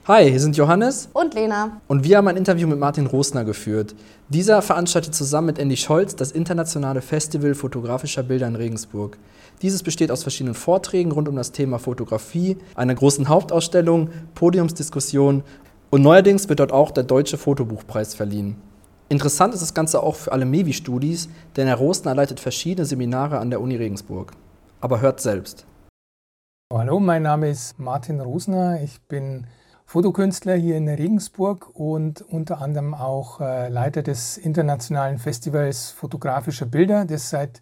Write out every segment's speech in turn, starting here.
Hi, hier sind Johannes und Lena. Und wir haben ein Interview mit Martin Rosner geführt. Dieser veranstaltet zusammen mit Andy Scholz das internationale Festival fotografischer Bilder in Regensburg. Dieses besteht aus verschiedenen Vorträgen rund um das Thema Fotografie, einer großen Hauptausstellung, Podiumsdiskussion und neuerdings wird dort auch der Deutsche Fotobuchpreis verliehen. Interessant ist das Ganze auch für alle MEVI-Studis, denn Herr Rosner leitet verschiedene Seminare an der Uni Regensburg. Aber hört selbst. Hallo, mein Name ist Martin Rosner. Ich bin Fotokünstler hier in Regensburg und unter anderem auch Leiter des internationalen Festivals fotografischer Bilder, das seit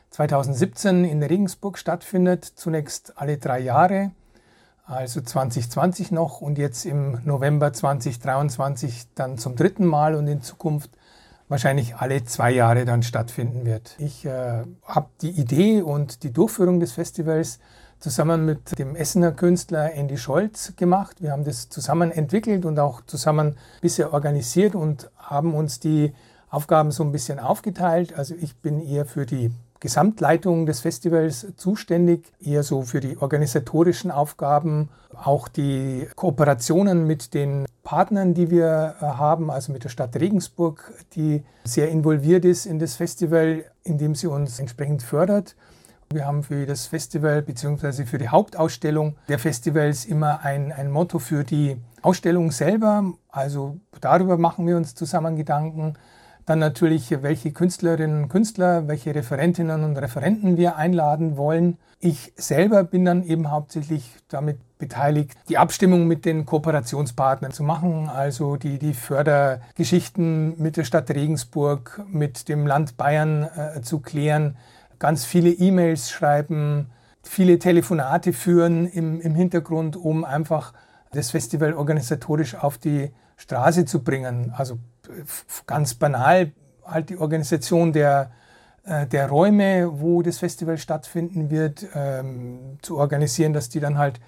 2017 in Regensburg stattfindet. Zunächst alle 3 Jahre, also 2020 noch und jetzt im November 2023 dann zum 3. Mal und in Zukunft wahrscheinlich alle 2 Jahre dann stattfinden wird. Ich habe die Idee und die Durchführung des Festivals zusammen mit dem Essener Künstler Andy Scholz gemacht. Wir haben das zusammen entwickelt und auch zusammen bisher organisiert und haben uns die Aufgaben so ein bisschen aufgeteilt. Also ich bin eher für die Gesamtleitung des Festivals zuständig, eher so für die organisatorischen Aufgaben, auch die Kooperationen mit den Partnern, die wir haben, also mit der Stadt Regensburg, die sehr involviert ist in das Festival, indem sie uns entsprechend fördert. Wir haben für das Festival bzw. für die Hauptausstellung der Festivals immer ein Motto für die Ausstellung selber. Also darüber machen wir uns zusammen Gedanken. Dann natürlich, welche Künstlerinnen und Künstler, welche Referentinnen und Referenten wir einladen wollen. Ich selber bin dann eben hauptsächlich damit beteiligt, die Abstimmung mit den Kooperationspartnern zu machen. Also die Fördergeschichten mit der Stadt Regensburg, mit dem Land Bayern zu klären. Ganz viele E-Mails schreiben, viele Telefonate führen im Hintergrund, um einfach das Festival organisatorisch auf die Straße zu bringen. Also ganz banal halt die Organisation der Räume, wo das Festival stattfinden wird, zu organisieren, dass die dann halt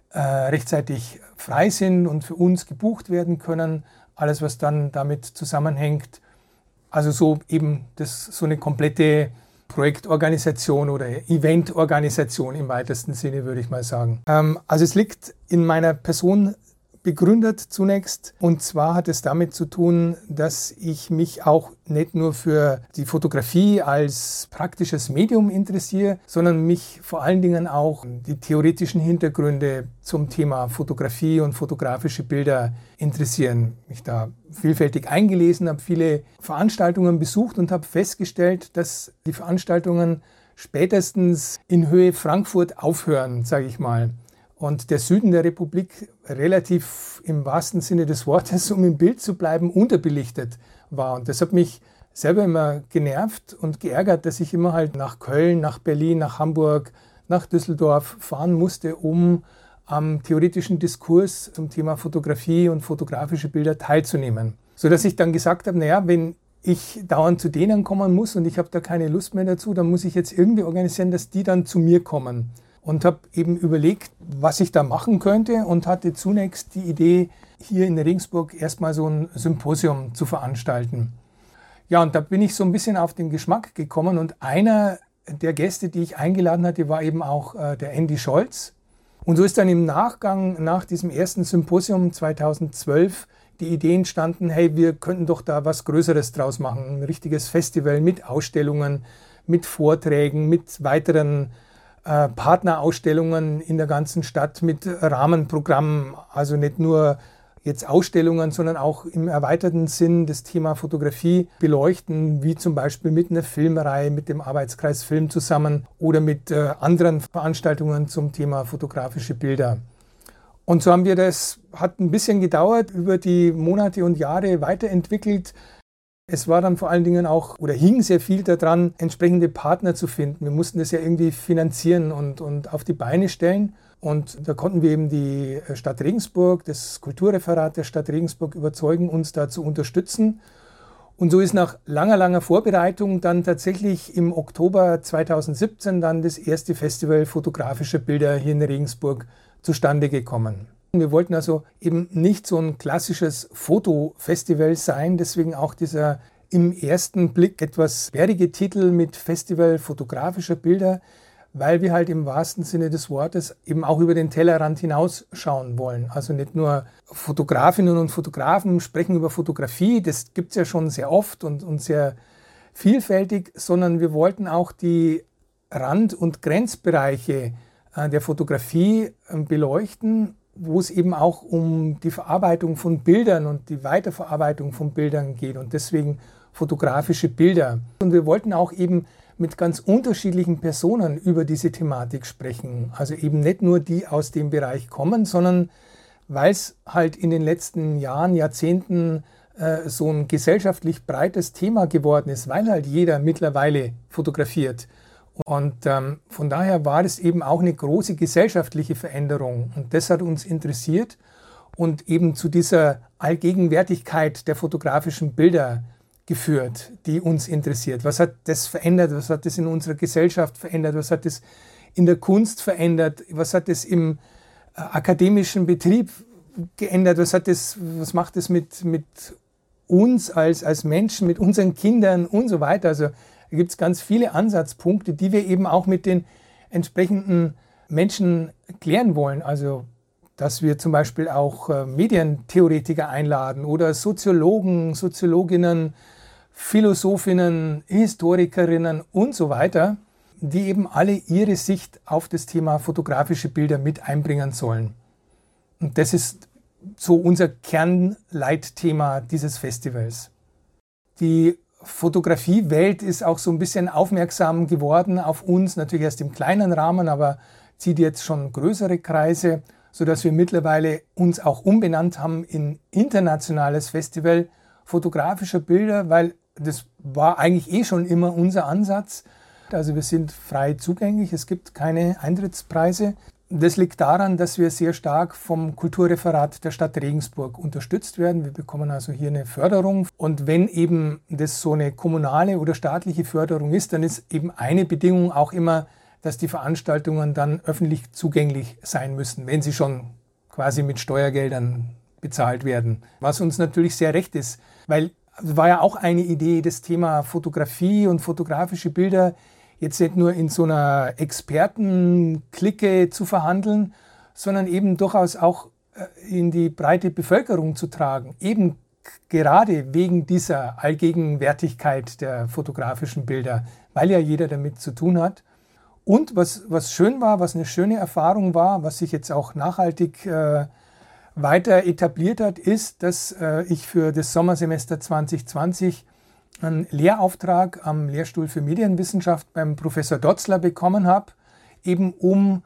rechtzeitig frei sind und für uns gebucht werden können. Alles, was dann damit zusammenhängt. Also so eben so eine komplette Projektorganisation oder Eventorganisation im weitesten Sinne, würde ich mal sagen. Also es liegt in meiner Person begründet zunächst. Und zwar hat es damit zu tun, dass ich mich auch nicht nur für die Fotografie als praktisches Medium interessiere, sondern mich vor allen Dingen auch die theoretischen Hintergründe zum Thema Fotografie und fotografische Bilder interessieren. Mich da vielfältig eingelesen, habe viele Veranstaltungen besucht und habe festgestellt, dass die Veranstaltungen spätestens in Höhe Frankfurt aufhören, sage ich mal. Und der Süden der Republik relativ im wahrsten Sinne des Wortes, um im Bild zu bleiben, unterbelichtet war. Und das hat mich selber immer genervt und geärgert, dass ich immer halt nach Köln, nach Berlin, nach Hamburg, nach Düsseldorf fahren musste, um am theoretischen Diskurs zum Thema Fotografie und fotografische Bilder teilzunehmen. Sodass ich dann gesagt habe, naja, wenn ich dauernd zu denen kommen muss und ich habe da keine Lust mehr dazu, dann muss ich jetzt irgendwie organisieren, dass die dann zu mir kommen. Und habe eben überlegt, was ich da machen könnte und hatte zunächst die Idee, hier in Regensburg erstmal so ein Symposium zu veranstalten. Ja, und da bin ich so ein bisschen auf den Geschmack gekommen und einer der Gäste, die ich eingeladen hatte, war eben auch der Andy Scholz. Und so ist dann im Nachgang nach diesem ersten Symposium 2012 die Idee entstanden, hey, wir könnten doch da was Größeres draus machen, ein richtiges Festival mit Ausstellungen, mit Vorträgen, mit weiteren Partnerausstellungen in der ganzen Stadt mit Rahmenprogrammen, also nicht nur jetzt Ausstellungen, sondern auch im erweiterten Sinn das Thema Fotografie beleuchten, wie zum Beispiel mit einer Filmreihe, mit dem Arbeitskreis Film zusammen oder mit anderen Veranstaltungen zum Thema fotografische Bilder. Und so haben wir das, hat ein bisschen gedauert, über die Monate und Jahre weiterentwickelt. Es war dann vor allen Dingen auch, oder hing sehr viel daran, entsprechende Partner zu finden. Wir mussten das ja irgendwie finanzieren und auf die Beine stellen. Und da konnten wir eben die Stadt Regensburg, das Kulturreferat der Stadt Regensburg überzeugen, uns da zu unterstützen. Und so ist nach langer Vorbereitung dann tatsächlich im Oktober 2017 dann das erste Festival fotografischer Bilder hier in Regensburg zustande gekommen. Wir wollten also eben nicht so ein klassisches Fotofestival sein, deswegen auch dieser im ersten Blick etwas sperrige Titel mit Festival fotografischer Bilder, weil wir halt im wahrsten Sinne des Wortes eben auch über den Tellerrand hinausschauen wollen. Also nicht nur Fotografinnen und Fotografen sprechen über Fotografie, das gibt es ja schon sehr oft und sehr vielfältig, sondern wir wollten auch die Rand- und Grenzbereiche der Fotografie beleuchten, wo es eben auch um die Verarbeitung von Bildern und die Weiterverarbeitung von Bildern geht und deswegen fotografische Bilder. Und wir wollten auch eben mit ganz unterschiedlichen Personen über diese Thematik sprechen. Also eben nicht nur die aus dem Bereich kommen, sondern weil es halt in den letzten Jahren, Jahrzehnten so ein gesellschaftlich breites Thema geworden ist, weil halt jeder mittlerweile fotografiert. Und von daher war es eben auch eine große gesellschaftliche Veränderung. Und das hat uns interessiert und eben zu dieser Allgegenwärtigkeit der fotografischen Bilder geführt, die uns interessiert. Was hat das verändert? Was hat das in unserer Gesellschaft verändert? Was hat das in der Kunst verändert? Was hat das im akademischen Betrieb geändert? Was macht das mit uns als Menschen, mit unseren Kindern und so weiter? Also da gibt es ganz viele Ansatzpunkte, die wir eben auch mit den entsprechenden Menschen klären wollen. Also dass wir zum Beispiel auch Medientheoretiker einladen oder Soziologen, Soziologinnen, Philosophinnen, Historikerinnen und so weiter, die eben alle ihre Sicht auf das Thema fotografische Bilder mit einbringen sollen. Und das ist so unser Kernleitthema dieses Festivals. Die Fotografiewelt ist auch so ein bisschen aufmerksam geworden auf uns, natürlich erst im kleinen Rahmen, aber zieht jetzt schon größere Kreise, sodass wir mittlerweile uns auch umbenannt haben in internationales Festival fotografischer Bilder, weil das war eigentlich schon immer unser Ansatz. Also wir sind frei zugänglich, es gibt keine Eintrittspreise. Das liegt daran, dass wir sehr stark vom Kulturreferat der Stadt Regensburg unterstützt werden. Wir bekommen also hier eine Förderung. Und wenn eben das so eine kommunale oder staatliche Förderung ist, dann ist eben eine Bedingung auch immer, dass die Veranstaltungen dann öffentlich zugänglich sein müssen, wenn sie schon quasi mit Steuergeldern bezahlt werden. Was uns natürlich sehr recht ist, weil es war ja auch eine Idee, das Thema Fotografie und fotografische Bilder jetzt nicht nur in so einer Expertenklicke zu verhandeln, sondern eben durchaus auch in die breite Bevölkerung zu tragen. Eben gerade wegen dieser Allgegenwärtigkeit der fotografischen Bilder, weil ja jeder damit zu tun hat. Und was schön war, was eine schöne Erfahrung war, was sich jetzt auch nachhaltig weiter etabliert hat, ist, dass ich für das Sommersemester 2020 einen Lehrauftrag am Lehrstuhl für Medienwissenschaft beim Professor Dotzler bekommen habe, eben um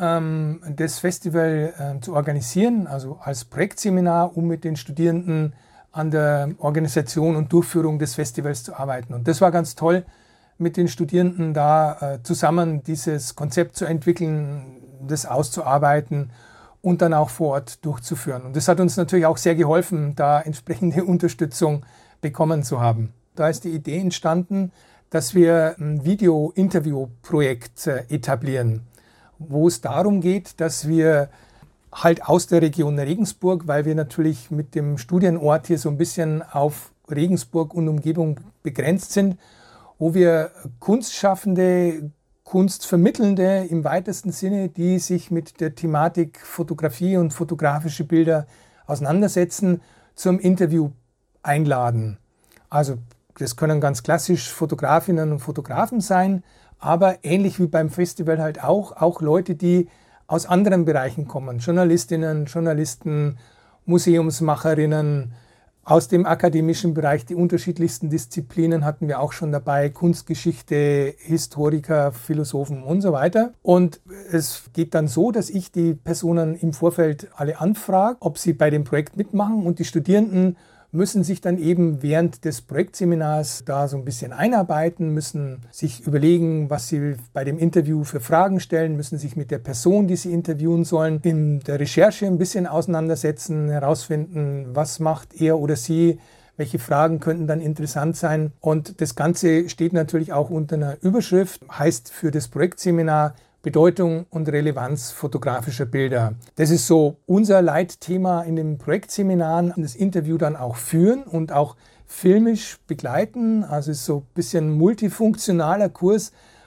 das Festival zu organisieren, also als Projektseminar, um mit den Studierenden an der Organisation und Durchführung des Festivals zu arbeiten. Und das war ganz toll, mit den Studierenden da zusammen dieses Konzept zu entwickeln, das auszuarbeiten und dann auch vor Ort durchzuführen. Und das hat uns natürlich auch sehr geholfen, da entsprechende Unterstützung bekommen zu haben. Da ist die Idee entstanden, dass wir ein Video-Interview-Projekt etablieren, wo es darum geht, dass wir halt aus der Region Regensburg, weil wir natürlich mit dem Studienort hier so ein bisschen auf Regensburg und Umgebung begrenzt sind, wo wir Kunstschaffende, Kunstvermittelnde im weitesten Sinne, die sich mit der Thematik Fotografie und fotografische Bilder auseinandersetzen, zum Interview einladen. Also das können ganz klassisch Fotografinnen und Fotografen sein, aber ähnlich wie beim Festival halt auch Leute, die aus anderen Bereichen kommen. Journalistinnen, Journalisten, Museumsmacherinnen, aus dem akademischen Bereich, die unterschiedlichsten Disziplinen hatten wir auch schon dabei, Kunstgeschichte, Historiker, Philosophen und so weiter. Und es geht dann so, dass ich die Personen im Vorfeld alle anfrage, ob sie bei dem Projekt mitmachen, und die Studierenden müssen sich dann eben während des Projektseminars da so ein bisschen einarbeiten, müssen sich überlegen, was sie bei dem Interview für Fragen stellen, müssen sich mit der Person, die sie interviewen sollen, in der Recherche ein bisschen auseinandersetzen, herausfinden, was macht er oder sie, welche Fragen könnten dann interessant sein. Und das Ganze steht natürlich auch unter einer Überschrift, heißt für das Projektseminar Bedeutung und Relevanz fotografischer Bilder. Das ist so unser Leitthema in den Projektseminaren. Das Interview dann auch führen und auch filmisch begleiten. Also ist so ein bisschen multifunktionaler Kurs,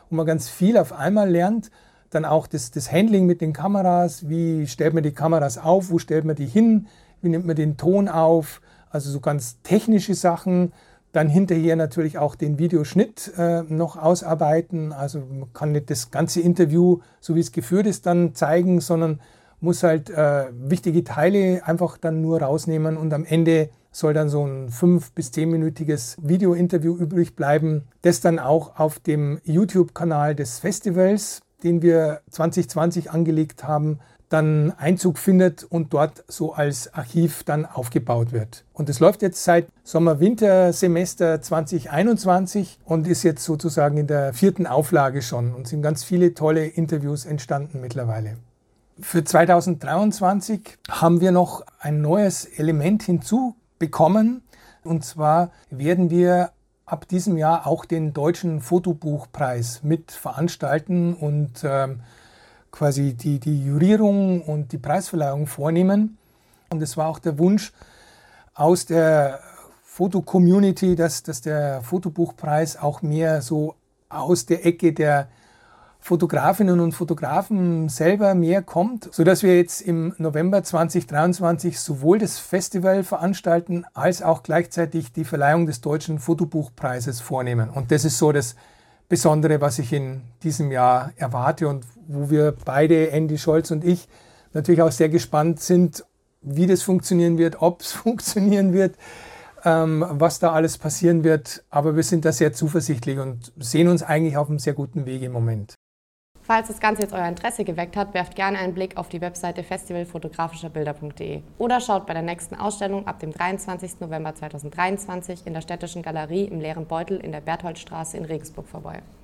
wo man ganz viel auf einmal lernt. Dann auch das Handling mit den Kameras, wie stellt man die Kameras auf, wo stellt man die hin, wie nimmt man den Ton auf, also so ganz technische Sachen. Dann hinterher natürlich auch den Videoschnitt noch ausarbeiten, also man kann nicht das ganze Interview, so wie es geführt ist, dann zeigen, sondern muss halt wichtige Teile einfach dann nur rausnehmen und am Ende soll dann so ein 5- bis 10-minütiges Video-Interview übrig bleiben, das dann auch auf dem YouTube-Kanal des Festivals, den wir 2020 angelegt haben, dann Einzug findet und dort so als Archiv dann aufgebaut wird. Und das läuft jetzt seit Sommer-Winter-Semester 2021 und ist jetzt sozusagen in der 4. Auflage schon und sind ganz viele tolle Interviews entstanden mittlerweile. Für 2023 haben wir noch ein neues Element hinzubekommen und zwar werden wir ab diesem Jahr auch den Deutschen Fotobuchpreis mit veranstalten und quasi die Jurierung und die Preisverleihung vornehmen. Und es war auch der Wunsch aus der Foto-Community, dass der Fotobuchpreis auch mehr so aus der Ecke der Fotografinnen und Fotografen selber mehr kommt, sodass wir jetzt im November 2023 sowohl das Festival veranstalten, als auch gleichzeitig die Verleihung des Deutschen Fotobuchpreises vornehmen. Und das ist so das Besondere, was ich in diesem Jahr erwarte und wo wir beide, Andy Scholz und ich, natürlich auch sehr gespannt sind, wie das funktionieren wird, ob es funktionieren wird, was da alles passieren wird. Aber wir sind da sehr zuversichtlich und sehen uns eigentlich auf einem sehr guten Weg im Moment. Falls das Ganze jetzt euer Interesse geweckt hat, werft gerne einen Blick auf die Webseite festivalfotografischerbilder.de oder schaut bei der nächsten Ausstellung ab dem 23. November 2023 in der Städtischen Galerie im Leeren Beutel in der Bertholdstraße in Regensburg vorbei.